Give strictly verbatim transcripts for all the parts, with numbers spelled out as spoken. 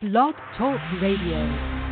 Blog Talk Radio.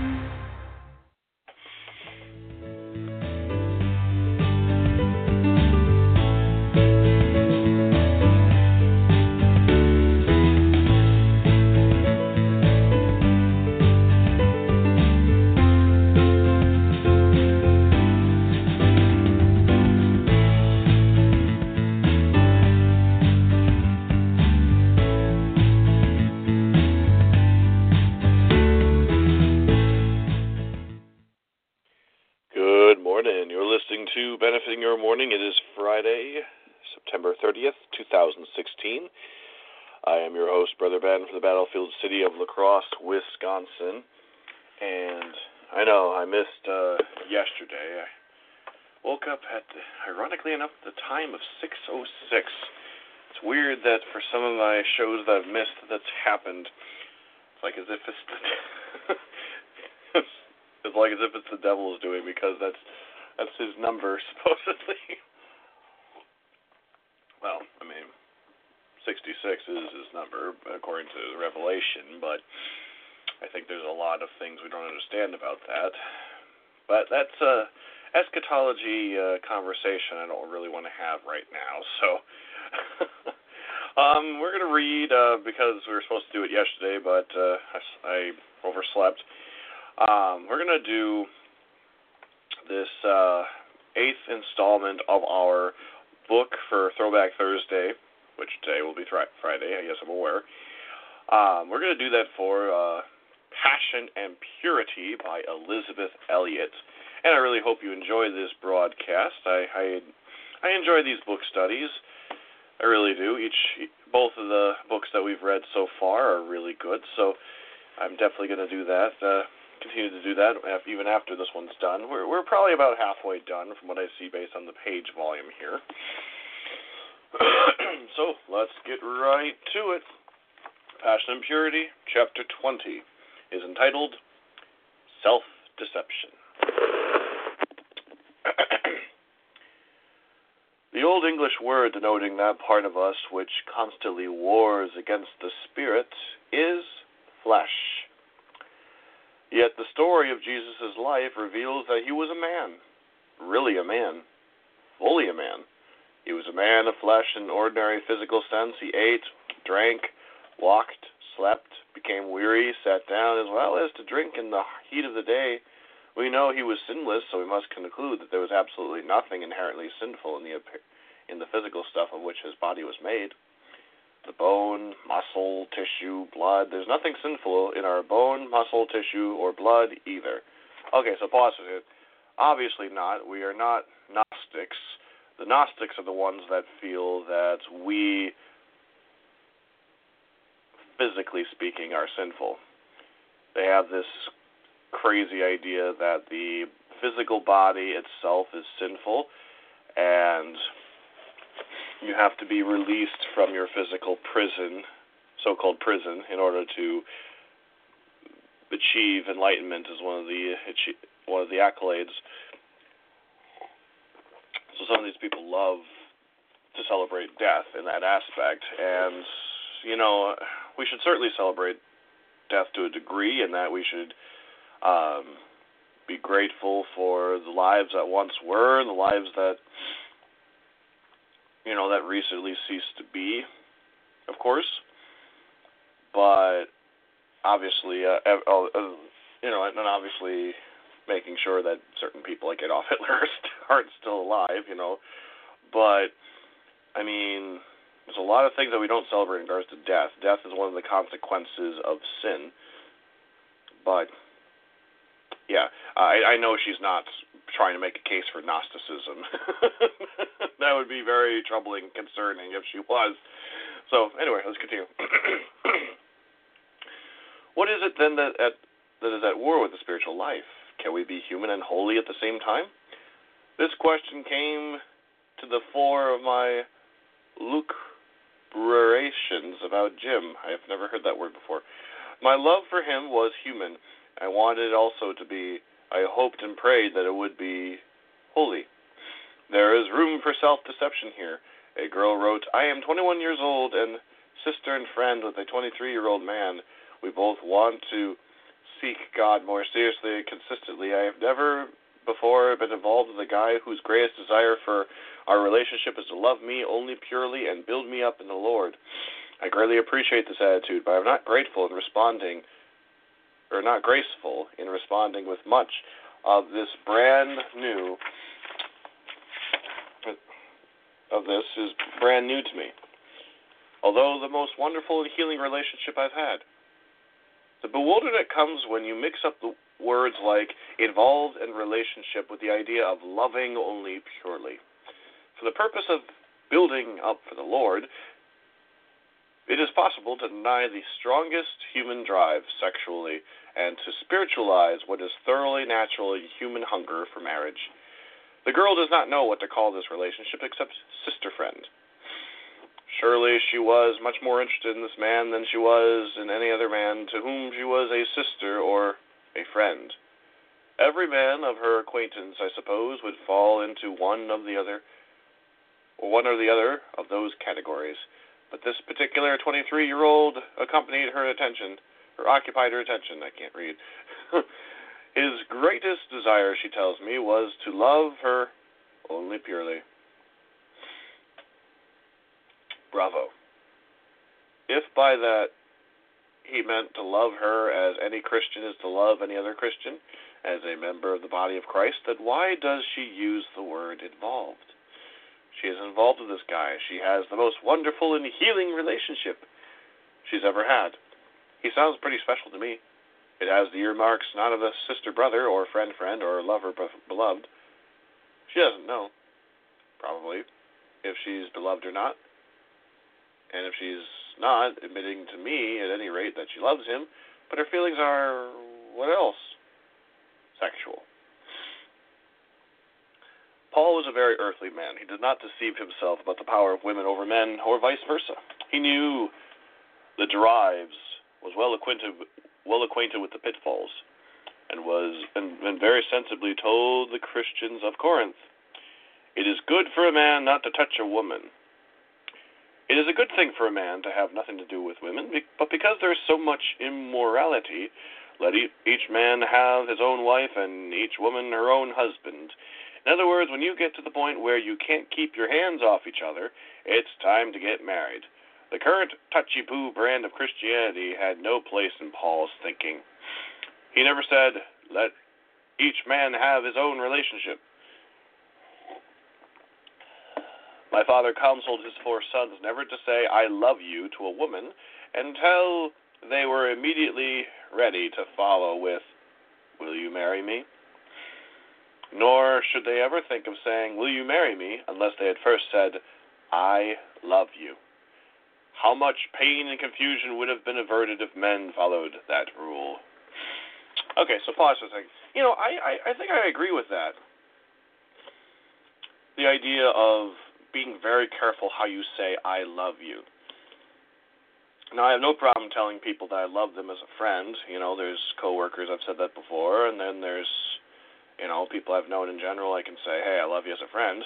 Benefiting Your Morning. It is Friday, September thirtieth, twenty sixteen. I am your host, Brother Ben, from the battlefield city of La Crosse, Wisconsin. And I know I missed uh, yesterday. I woke up at, ironically enough, the time of six oh six. It's weird that for some of my shows that I've missed, that's happened. It's like as if it's the it's like as if it's the devil's doing, because that's That's his number, supposedly. Well, I mean, sixty-six is his number, according to Revelation, but I think there's a lot of things we don't understand about that. But that's a eschatology uh, conversation I don't really want to have right now, so um, we're going to read, uh, because we were supposed to do it yesterday, but uh, I, I overslept. Um, we're going to do this uh, eighth installment of our book for Throwback Thursday, which today will be th- Friday, I guess I'm aware. Um, we're going to do that for uh, Passion and Purity by Elisabeth Elliot. And I really hope you enjoy this broadcast. I, I I enjoy these book studies. I really do. Each both of the books that we've read so far are really good, so I'm definitely going to do that. Uh, continue to do that even after this one's done. We're we're probably about halfway done from what I see based on the page volume here. So let's get right to it. Passion and Purity, chapter twenty, is entitled Self-Deception. The Old English word denoting that part of us which constantly wars against the spirit is flesh. Yet the story of Jesus' life reveals that he was a man, really a man, fully a man. He was a man of flesh in ordinary physical sense. He ate, drank, walked, slept, became weary, sat down, as well as to drink in the heat of the day. We know he was sinless, so we must conclude that there was absolutely nothing inherently sinful in the in the physical stuff of which his body was made. The bone, muscle, tissue, blood. There's nothing sinful in our bone, muscle, tissue, or blood either. Okay, so pause for it. Obviously not. We are not Gnostics. The Gnostics are the ones that feel that we, physically speaking, are sinful. They have this crazy idea that the physical body itself is sinful, and you have to be released from your physical prison, so-called prison, in order to achieve enlightenment is one of the one of the accolades. So some of these people love to celebrate death in that aspect, and you know, we should certainly celebrate death to a degree, in that we should um, be grateful for the lives that once were and the lives that, you know, that recently ceased to be, of course. But obviously, uh, uh, you know, and obviously making sure that certain people like Adolf Hitler aren't still alive, you know. But, I mean, there's a lot of things that we don't celebrate in regards to death. Death is one of the consequences of sin. But, yeah, I, I know she's not trying to make a case for Gnosticism. That would be very troubling and concerning if she was. So, anyway, let's continue. What is it then that, at, that is at war with the spiritual life? Can we be human and holy at the same time? This question came to the fore of my lucubrations about Jim. I have never heard that word before. My love for him was human. I wanted it also to be. I hoped and prayed that it would be holy. There is room for self-deception here. A girl wrote, I am twenty-one years old and sister and friend with a twenty-three-year-old man. We both want to seek God more seriously and consistently. I have never before been involved with a guy whose greatest desire for our relationship is to love me only purely and build me up in the Lord. I greatly appreciate this attitude, but I'm not grateful in responding, or not graceful in responding with much of this brand new, of this is brand new to me. Although the most wonderful and healing relationship I've had. The bewilderment comes when you mix up the words like involved in relationship with the idea of loving only purely. For the purpose of building up for the Lord, it is possible to deny the strongest human drive sexually and to spiritualize what is thoroughly natural human hunger for marriage. The girl does not know what to call this relationship except sister friend. Surely she was much more interested in this man than she was in any other man to whom she was a sister or a friend. Every man of her acquaintance, I suppose, would fall into one of the other, or one or the other of those categories. But this particular twenty-three-year-old accompanied her attention, or occupied her attention, I can't read. His greatest desire, she tells me, was to love her only purely. Bravo. If by that he meant to love her as any Christian is to love any other Christian, as a member of the body of Christ, then why does she use the word involved? She is involved with this guy. She has the most wonderful and healing relationship she's ever had. He sounds pretty special to me. It has the earmarks not of a sister-brother or friend-friend or lover-beloved. She doesn't know, probably, if she's beloved or not. And if she's not admitting to me, at any rate, that she loves him, but her feelings are, what else? Sexual. Paul was a very earthly man. He did not deceive himself about the power of women over men, or vice versa. He knew the drives, was well acquainted, well acquainted with the pitfalls, and was, and, and very sensibly told the Christians of Corinth, "It is good for a man not to touch a woman." It is a good thing for a man to have nothing to do with women, but because there is so much immorality, let each man have his own wife and each woman her own husband. In other words, when you get to the point where you can't keep your hands off each other, it's time to get married. The current touchy-poo brand of Christianity had no place in Paul's thinking. He never said, let each man have his own relationship. My father counseled his four sons never to say, I love you, to a woman until they were immediately ready to follow with, will you marry me? Nor should they ever think of saying, will you marry me, unless they had first said, I love you. How much pain and confusion would have been averted if men followed that rule. Okay, so pause for a second. You know, I, I, I think I agree with that. The idea of being very careful how you say, I love you. Now, I have no problem telling people that I love them as a friend. You know, there's coworkers, I've said that before, and then there's, you know, people I've known in general, I can say, hey, I love you as a friend.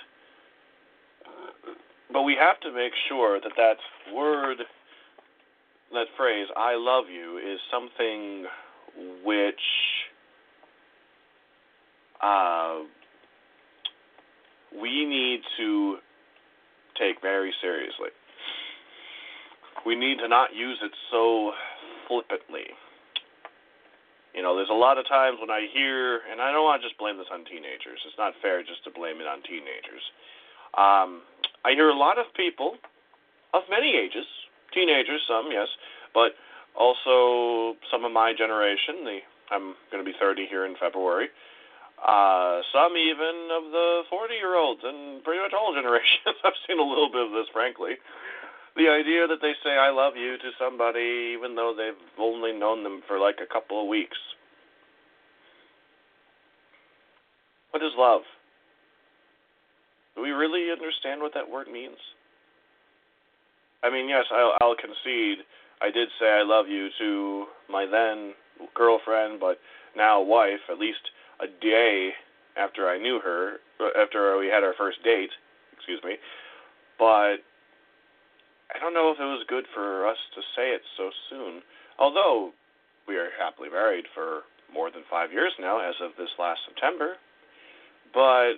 But we have to make sure that that word, that phrase, I love you, is something which uh, we need to take very seriously. We need to not use it so flippantly. You know, there's a lot of times when I hear, and I don't want to just blame this on teenagers. It's not fair just to blame it on teenagers. Um, I hear a lot of people of many ages, teenagers, some, yes, but also some of my generation. The, I'm going to be thirty here in February. Uh, some even of the forty-year-olds and pretty much all generations. I've seen a little bit of this, frankly. The idea that they say I love you to somebody even though they've only known them for like a couple of weeks. What is love? Do we really understand what that word means? I mean, yes, I'll, I'll concede I did say I love you to my then girlfriend, but now wife, at least a day after I knew her, after we had our first date, excuse me. But I don't know if it was good for us to say it so soon. Although, we are happily married for more than five years now, as of this last September. But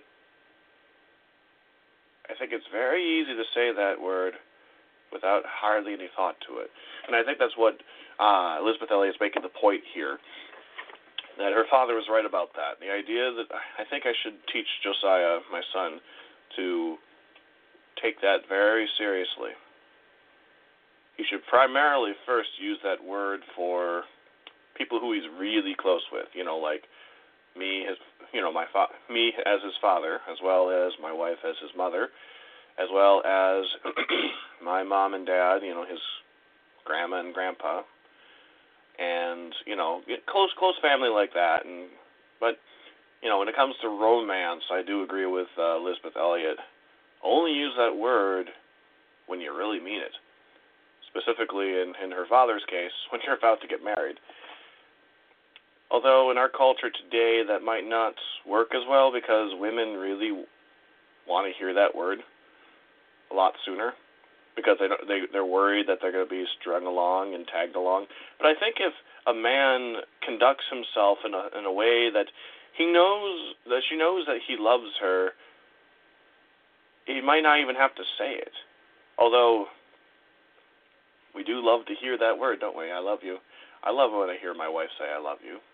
I think it's very easy to say that word without hardly any thought to it. And I think that's what uh, Elisabeth Elliot is making the point here, that her father was right about that. The idea that I think I should teach Josiah, my son, to take that very seriously. He should primarily first use that word for people who he's really close with, you know, like me, his, you know, my fa- me as his father, as well as my wife as his mother, as well as my mom and dad, you know, his grandma and grandpa, and, you know, close close family like that. And but, you know, when it comes to romance, I do agree with uh, Elisabeth Elliot. Only use that word when you really mean it. Specifically in, in her father's case, when you're about to get married. Although in our culture today that might not work as well, because women really want to hear that word a lot sooner, because they, don't, they, they're worried that they're going to be strung along and tagged along. But I think if a man conducts himself in a, in a way that he knows, that she knows that he loves her, he might not even have to say it. Although we do love to hear that word, don't we? I love you. I love when I hear my wife say, I love you.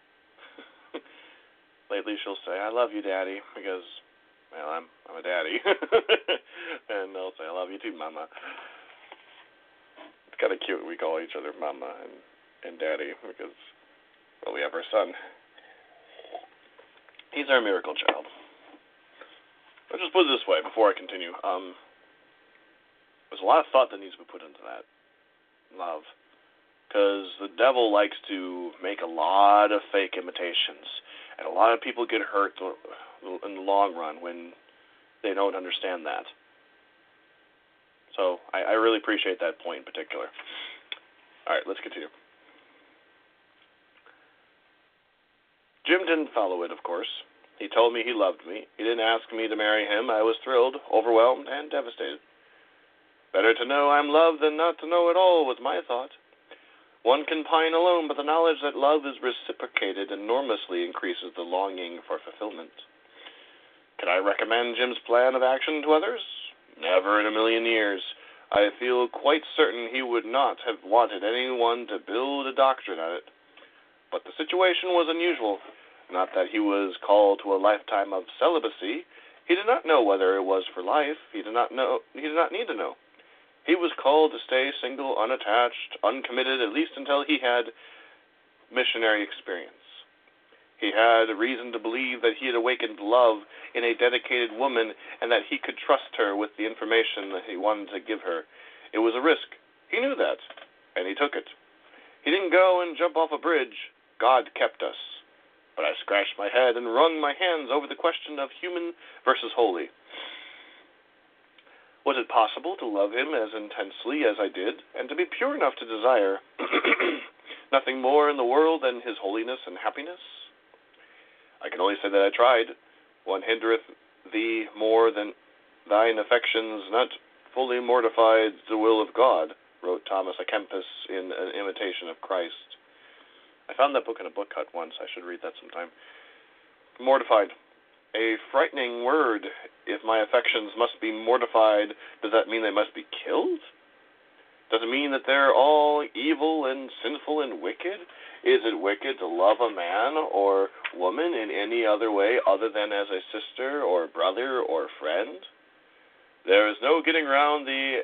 Lately she'll say, I love you, Daddy, because, well, I'm I'm a daddy. And I'll say, I love you too, Mama. It's kind of cute. We call each other Mama and, and Daddy because, well, we have our son. He's our miracle child. I'll just put it this way before I continue. Um, there's a lot of thought that needs to be put into that. Love. Because the devil likes to make a lot of fake imitations. And a lot of people get hurt in the long run when they don't understand that. So I, I really appreciate that point in particular. All right, let's continue. Jim didn't follow it, of course. He told me he loved me. He didn't ask me to marry him. I was thrilled, overwhelmed, and devastated. Better to know I'm loved than not to know at all was my thought. One can pine alone, but the knowledge that love is reciprocated enormously increases the longing for fulfillment. Can I recommend Jim's plan of action to others? Never in a million years. I feel quite certain he would not have wanted anyone to build a doctrine on it. But the situation was unusual. Not that he was called to a lifetime of celibacy. He did not know whether it was for life. He did not know. He did not need to know. He was called to stay single, unattached, uncommitted, at least until he had missionary experience. He had reason to believe that he had awakened love in a dedicated woman and that he could trust her with the information that he wanted to give her. It was a risk. He knew that, and he took it. He didn't go and jump off a bridge. God kept us. But I scratched my head and wrung my hands over the question of human versus holy. Was it possible to love him as intensely as I did, and to be pure enough to desire nothing more in the world than his holiness and happiness? I can only say that I tried. One hindereth thee more than thine affections, not fully mortified the will of God, wrote Thomas à Kempis in An Imitation of Christ. I found that book in a book cut once. I should read that sometime. Mortified. A frightening word. If my affections must be mortified, does that mean they must be killed? Does it mean that they're all evil and sinful and wicked? Is it wicked to love a man or woman in any other way other than as a sister or brother or friend? There is no getting around the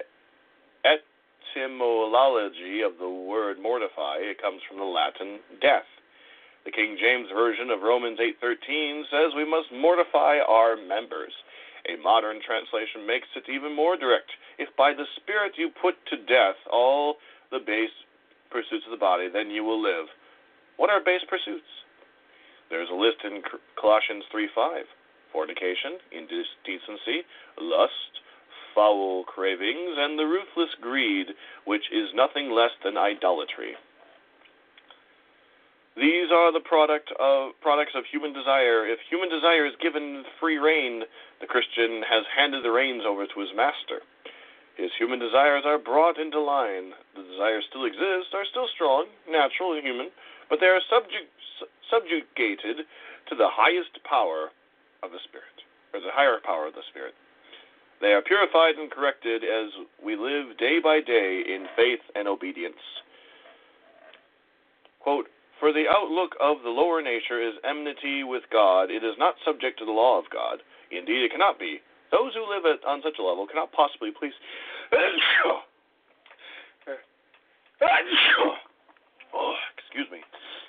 etymology of the word mortify. It comes from the Latin death. The King James Version of Romans eight thirteen says we must mortify our members. A modern translation makes it even more direct. If by the Spirit you put to death all the base pursuits of the body, then you will live. What are base pursuits? There's a list in Colossians three five. Fornication, indecency, lust, foul cravings, and the ruthless greed, which is nothing less than idolatry. These are the product of products of human desire. If human desire is given free rein, the Christian has handed the reins over to his master. His human desires are brought into line. The desires still exist, are still strong, natural, and human, but they are subject, subjugated to the highest power of the Spirit, or the higher power of the Spirit. They are purified and corrected as we live day by day in faith and obedience. Quote, "For the outlook of the lower nature is enmity with God. It is not subject to the law of God. Indeed, it cannot be. Those who live at, on such a level cannot possibly please..." Oh, excuse me.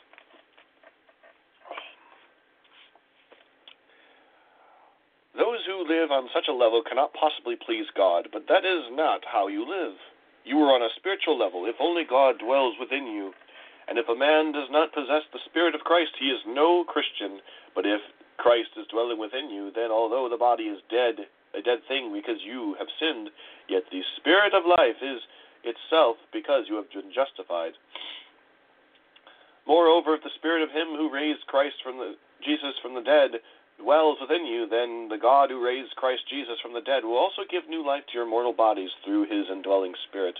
Those who live on such a level cannot possibly please God, but that is not how you live. You are on a spiritual level if only God dwells within you. And if a man does not possess the Spirit of Christ, he is no Christian. But if Christ is dwelling within you, then although the body is dead, a dead thing because you have sinned, yet the Spirit of life is itself because you have been justified. Moreover, if the Spirit of him who raised Christ from the Jesus from the dead dwells within you, then the God who raised Christ Jesus from the dead will also give new life to your mortal bodies through his indwelling Spirit.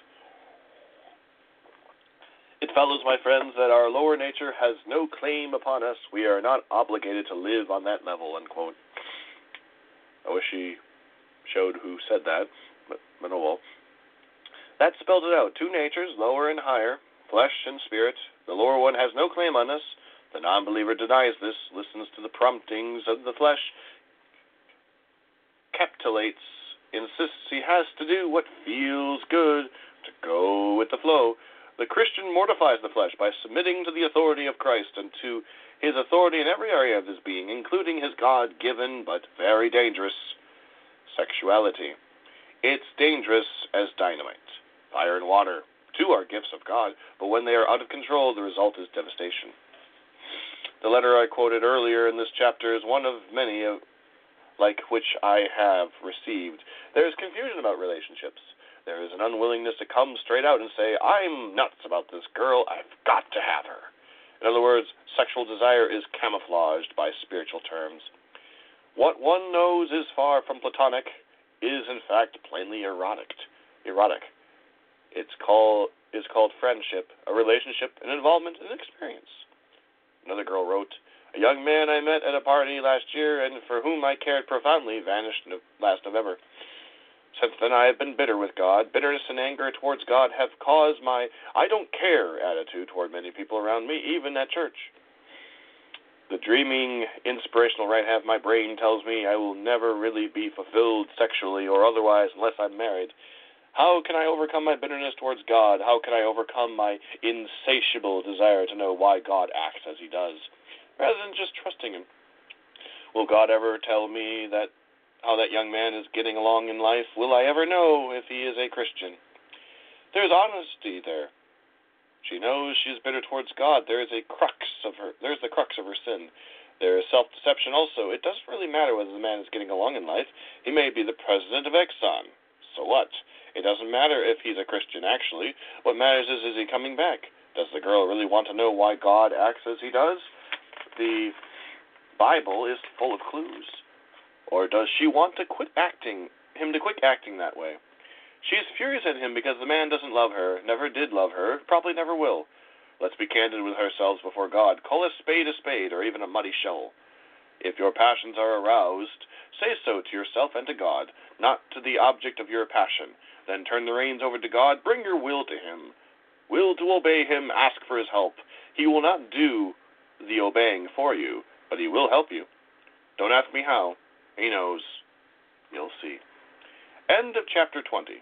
It follows, my friends, that our lower nature has no claim upon us. We are not obligated to live on that level, unquote. I wish he showed who said that, but, but oh well. That spelled it out. Two natures, lower and higher, flesh and spirit. The lower one has no claim on us. The non-believer denies this, listens to the promptings of the flesh, capitulates, insists he has to do what feels good, to go with the flow. The Christian mortifies the flesh by submitting to the authority of Christ and to his authority in every area of his being, including his God-given but very dangerous sexuality. It's dangerous as dynamite. Fire and water, too, are gifts of God, but when they are out of control, the result is devastation. The letter I quoted earlier in this chapter is one of many of, like which I have received. There is confusion about relationships. There is an unwillingness to come straight out and say, "I'm nuts about this girl, I've got to have her." In other words, sexual desire is camouflaged by spiritual terms. What one knows is far from platonic is, in fact, plainly erotic. Erotic. It's called is called friendship, a relationship, an involvement, an experience. Another girl wrote, "A young man I met at a party last year and for whom I cared profoundly vanished no- last November. Since then I have been bitter with God. Bitterness and anger towards God have caused my I don't care attitude toward many people around me, even at church. The dreaming, inspirational right half of my brain tells me I will never really be fulfilled sexually or otherwise unless I'm married. How can I overcome my bitterness towards God? How can I overcome my insatiable desire to know why God acts as he does, rather than just trusting him? Will God ever tell me that how that young man is getting along in life? Will I ever know if he is a Christian? There's honesty there. She knows she is bitter towards God. There is a crux of her. There's the crux of her sin. There is self-deception also. It doesn't really matter whether the man is getting along in life. He may be the president of Exxon. So what? It doesn't matter if he's a Christian, actually. What matters is, is he coming back? Does the girl really want to know why God acts as he does? The Bible is full of clues. Or does she want to quit acting, him to quit acting that way? She is furious at him because the man doesn't love her, never did love her, probably never will. Let's be candid with ourselves before God. Call a spade a spade, or even a muddy shovel. If your passions are aroused, say so to yourself and to God, not to the object of your passion. Then turn the reins over to God, bring your will to him. Will to obey him, ask for his help. He will not do the obeying for you, but he will help you. Don't ask me how. He knows. You'll see. End of chapter twenty.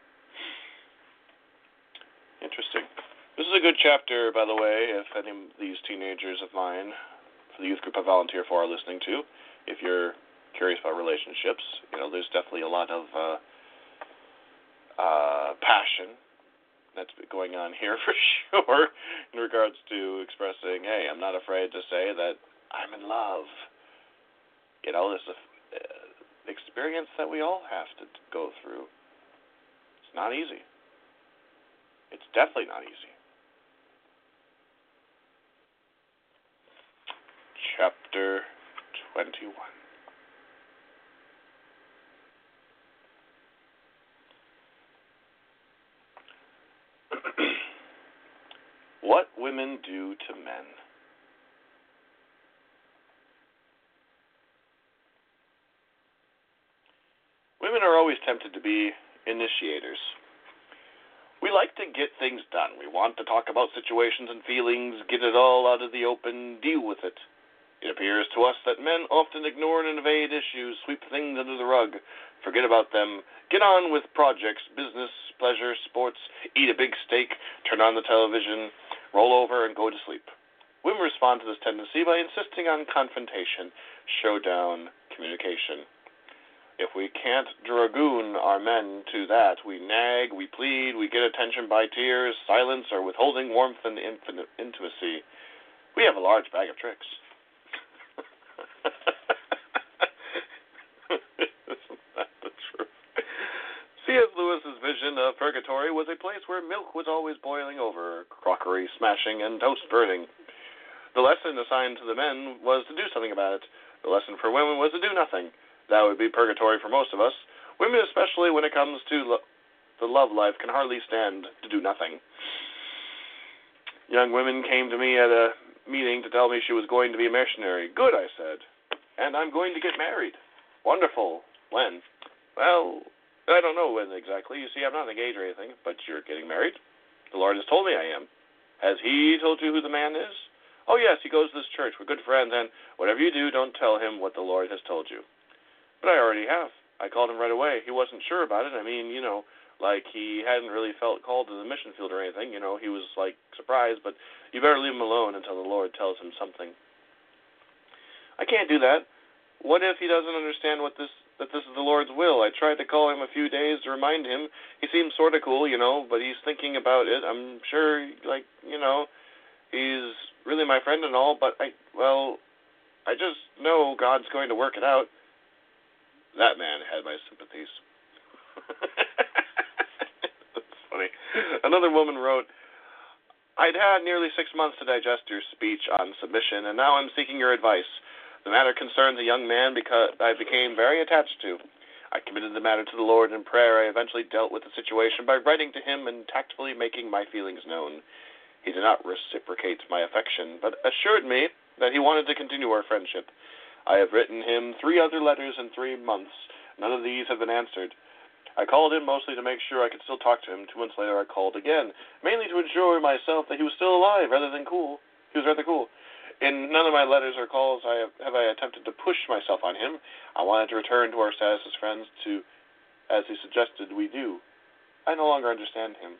Interesting. This is a good chapter, by the way, if any of these teenagers of mine, for the youth group I volunteer for, are listening to. If you're curious about relationships, you know, there's definitely a lot of uh, uh, passion that's going on here for sure in regards to expressing, hey, I'm not afraid to say that I'm in love. You know, this is an uh, experience that we all have to go through. It's not easy. It's definitely not easy. Chapter twenty-one. women do to men. Women are always tempted to be initiators. We like to get things done. We want to talk about situations and feelings, get it all out of the open, deal with it. It appears to us that men often ignore and evade issues, sweep things under the rug, forget about them, get on with projects, business, pleasure, sports, eat a big steak, turn on the television, roll over, and go to sleep. Women respond to this tendency by insisting on confrontation, showdown, communication. If we can't dragoon our men to that, we nag, we plead, we get attention by tears, silence, or withholding warmth and infinite intimacy. We have a large bag of tricks. Isn't that the truth? C S. Lewis's vision of purgatory was a place where milk was always boiling over, crockery smashing, and toast burning. The lesson assigned to the men was to do something about it. The lesson for women was to do nothing. That would be purgatory for most of us. Women, especially when it comes to lo- the love life, can hardly stand to do nothing. Young women came to me at a meeting to tell me she was going to be a missionary. Good, I said. And I'm going to get married. Wonderful. When? Well, I don't know when exactly. You see, I'm not engaged or anything, but you're getting married. The Lord has told me I am. Has He told you who the man is? Oh, yes, he goes to this church. We're good friends, and whatever you do, don't tell him what the Lord has told you. But I already have. I called him right away. He wasn't sure about it. I mean, you know, like he hadn't really felt called to the mission field or anything. You know, he was, like, surprised, but you better leave him alone until the Lord tells him something. I can't do that. What if he doesn't understand what this that this is the Lord's will? I tried to call him a few days to remind him. He seems sort of cool, you know, but he's thinking about it. I'm sure, like, you know, he's really my friend and all, but I, well, I just know God's going to work it out. That man had my sympathies. That's funny. Another woman wrote, I'd had nearly six months to digest your speech on submission, and now I'm seeking your advice. The matter concerns a young man because I became very attached to. I committed the matter to the Lord in prayer. I eventually dealt with the situation by writing to him and tactfully making my feelings known. He did not reciprocate my affection, but assured me that he wanted to continue our friendship. I have written him three other letters in three months. None of these have been answered. I called him mostly to make sure I could still talk to him. Two months later I called again, mainly to ensure myself that he was still alive rather than cool. He was rather cool. In none of my letters or calls I have, have I attempted to push myself on him. I wanted to return to our status as friends to, as he suggested we do. I no longer understand him.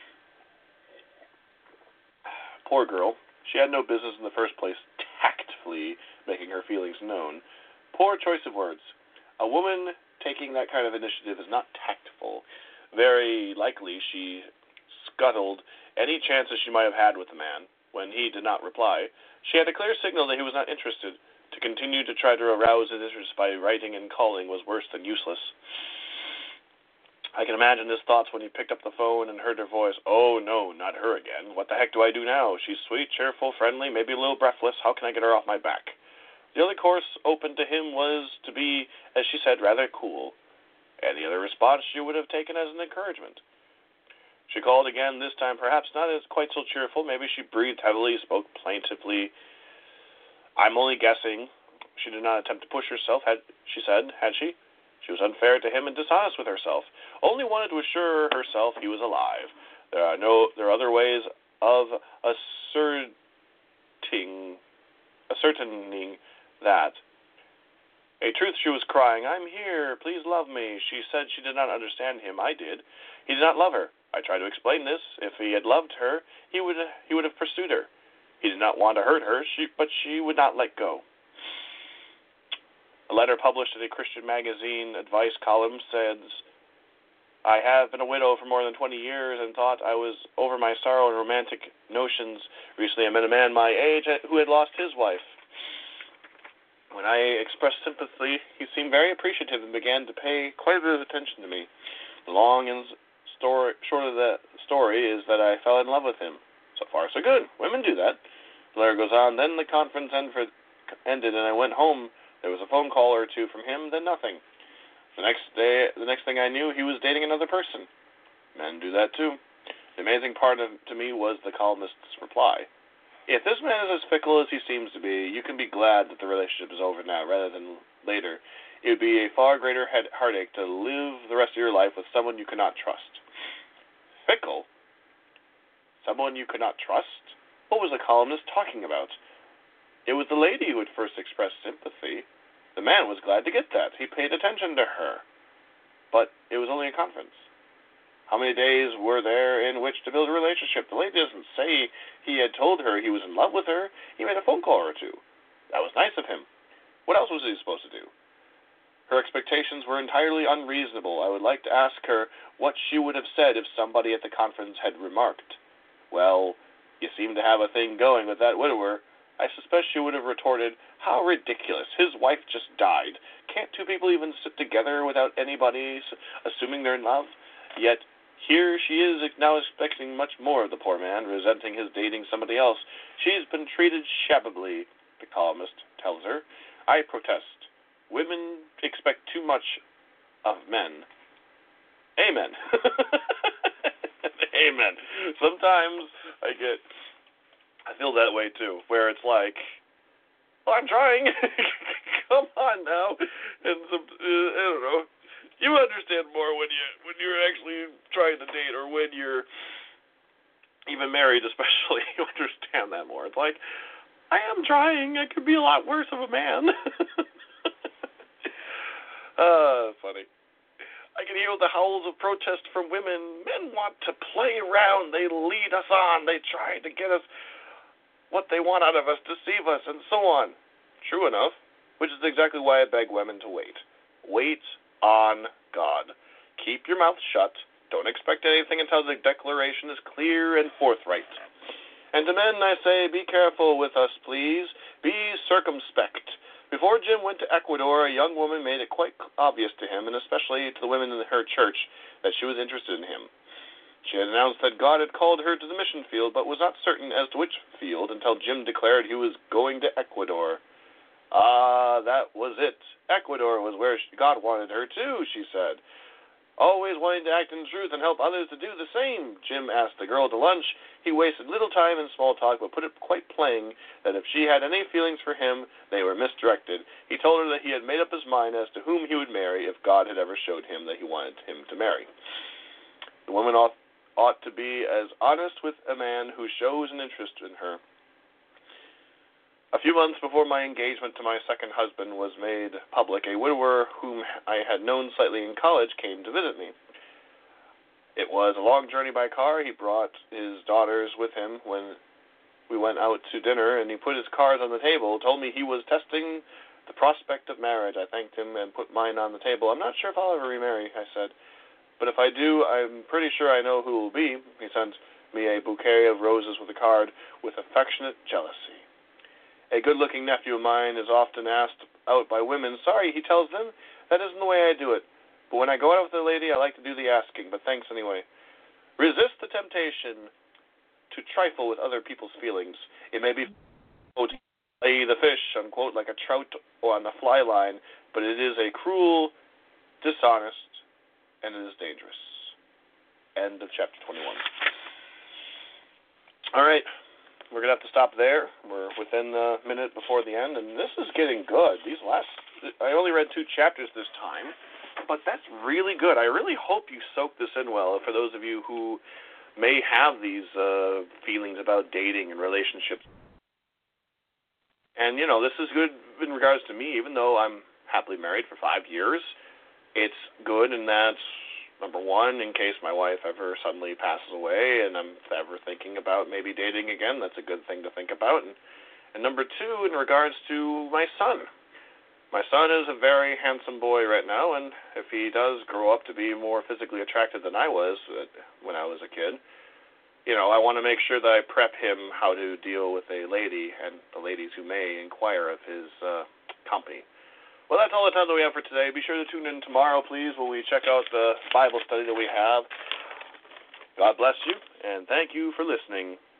Poor girl. She had no business in the first place tactfully making her feelings known. Poor choice of words. A woman taking that kind of initiative is not tactful. Very likely she scuttled any chances she might have had with the man. When he did not reply, she had a clear signal that he was not interested. To continue to try to arouse his interest by writing and calling was worse than useless. I can imagine his thoughts when he picked up the phone and heard her voice. Oh, no, not her again. What the heck do I do now? She's sweet, cheerful, friendly, maybe a little breathless. How can I get her off my back? The only course open to him was to be, as she said, rather cool. Any other response she would have taken as an encouragement. She called again, this time perhaps not as quite so cheerful. Maybe she breathed heavily, spoke plaintively. I'm only guessing. She did not attempt to push herself, had she said, had she? She was unfair to him and dishonest with herself. Only wanted to assure herself he was alive. There are no, there are other ways of asserting, ascertaining that. A truth she was crying, I'm here, please love me. She said she did not understand him. I did. He did not love her. I tried to explain this. If he had loved her, he would he would have pursued her. He did not want to hurt her, she, but she would not let go. A letter published in a Christian magazine advice column says, I have been a widow for more than twenty years and thought I was over my sorrow and romantic notions. Recently I met a man my age who had lost his wife. When I expressed sympathy, he seemed very appreciative and began to pay quite a bit of attention to me. The long and story, short of the story is that I fell in love with him. So far, so good. Women do that. The letter goes on. Then the conference ended, and I went home. There was a phone call or two from him, then nothing. The next day, the next thing I knew, he was dating another person. Men do that too. The amazing part of, to me was the columnist's reply. If this man is as fickle as he seems to be, you can be glad that the relationship is over now rather than later. It would be a far greater head- heartache to live the rest of your life with someone you cannot trust. Fickle? Someone you could not trust? What was the columnist talking about? It was the lady who had first expressed sympathy. The man was glad to get that. He paid attention to her. But it was only a conference. How many days were there in which to build a relationship? The lady doesn't say he had told her he was in love with her. He made a phone call or two. That was nice of him. What else was he supposed to do? Her expectations were entirely unreasonable. I would like to ask her what she would have said if somebody at the conference had remarked, "Well, you seem to have a thing going with that widower." I suspect she would have retorted, "How ridiculous. His wife just died. Can't two people even sit together without anybody assuming they're in love?" Yet here she is now expecting much more of the poor man, resenting his dating somebody else. She's been treated shabbily, the columnist tells her. I protest. Women expect too much of men. Amen. Amen. Sometimes I get, I feel that way too, where it's like, well, I'm trying. Come on now. And some, uh, I don't know. You understand more when you when you're actually trying to date, or when you're even married, especially. You understand that more. It's like, I am trying. I could be a lot worse of a man. uh, funny. I can hear the howls of protest from women. Men want to play around. They lead us on. They try to get us what they want out of us, deceive us, and so on. True enough, which is exactly why I beg women to wait. Wait on God. Keep your mouth shut. Don't expect anything until the declaration is clear and forthright. And to men I say, be careful with us, please. Be circumspect. Before Jim went to Ecuador, a young woman made it quite obvious to him, and especially to the women in her church, that she was interested in him. She had announced that God had called her to the mission field, but was not certain as to which field until Jim declared he was going to Ecuador. Ah, that was it. Ecuador was where God wanted her too, she said. Always wanting to act in truth and help others to do the same. Jim asked the girl to lunch. He wasted little time in small talk, but put it quite plain that if she had any feelings for him, they were misdirected. He told her that he had made up his mind as to whom he would marry if God had ever showed him that he wanted him to marry. The woman ought, ought to be as honest with a man who shows an interest in her. A few months before my engagement to my second husband was made public, a widower whom I had known slightly in college came to visit me. It was a long journey by car. He brought his daughters with him when we went out to dinner, and he put his cards on the table, told me he was testing the prospect of marriage. I thanked him and put mine on the table. I'm not sure if I'll ever remarry, I said, but if I do, I'm pretty sure I know who it will be. He sent me a bouquet of roses with a card with affectionate jealousy. A good-looking nephew of mine is often asked out by women. Sorry, he tells them, that isn't the way I do it. But when I go out with a lady, I like to do the asking, but thanks anyway. Resist the temptation to trifle with other people's feelings. It may be, quote, lay the fish, unquote, like a trout or on the fly line, but it is a cruel, dishonest, and it is dangerous. End of chapter twenty-one. All right. We're going to have to stop there. We're within a minute before the end, and this is getting good. These last, I only read two chapters this time, but that's really good. I really hope you soak this in well for those of you who may have these uh, feelings about dating and relationships. And, you know, this is good in regards to me, even though I'm happily married for five years. It's good in that, number one, in case my wife ever suddenly passes away and I'm ever thinking about maybe dating again, that's a good thing to think about. And, and number two, in regards to my son. My son is a very handsome boy right now, and if he does grow up to be more physically attractive than I was when I was a kid, you know, I want to make sure that I prep him how to deal with a lady and the ladies who may inquire of his uh, company. Well, that's all the time that we have for today. Be sure to tune in tomorrow, please, when we check out the Bible study that we have. God bless you, and thank you for listening.